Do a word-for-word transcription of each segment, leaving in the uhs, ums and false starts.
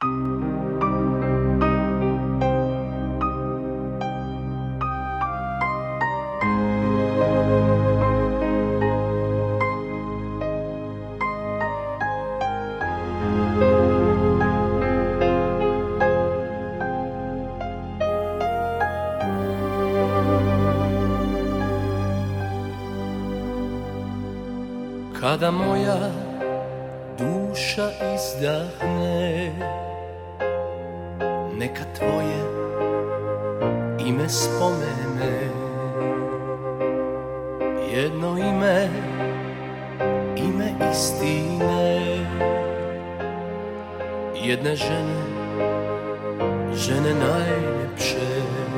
Kada moja duša izdahne, neka tvoje ime spomene. Jedno ime, ime istine, jedne žene, žene najljepše.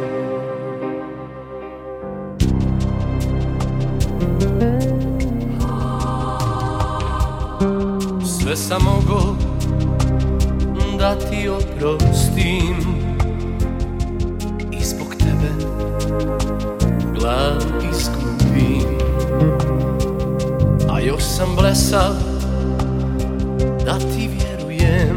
Sve sam mogo da ti oprostim i zbog tebe glav izgubim, a još sam blesav da ti vjerujem,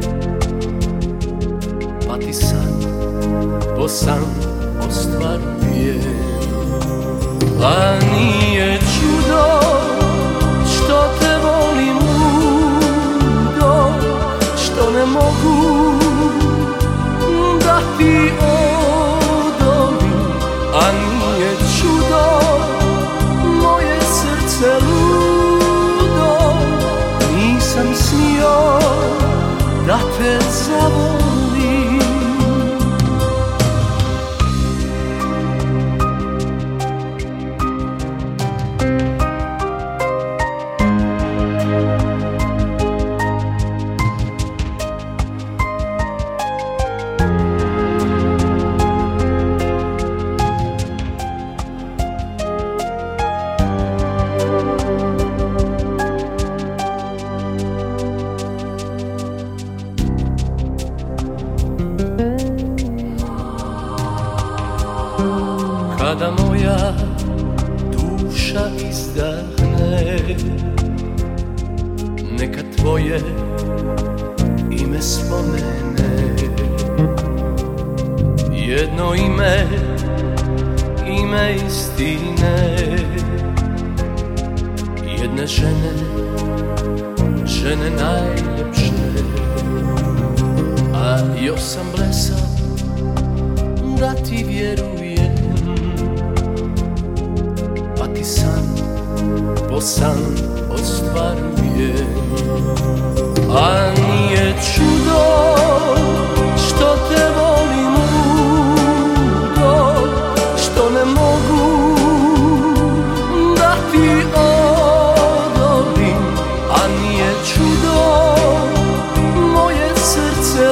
pa ti san po san ostvarujem. A nije čudo što te volim ludo, što ne mogu da ti odolim. A nije čudo moje srce ludo, nisam smio da te zavolim. Kada moja duša izdahne, neka tvoje ime spomene. Jedno ime, ime istine, jedne žene, žene najljepše. A još sam blesav da ti vjerujem, pa ti san po san ostvarujem. A nije čudo što te volim ludo, što ne mogu da ti odolim. A nije čudo moje srce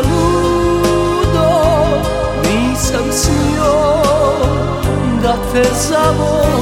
ludo, nisam smio da te zavolim.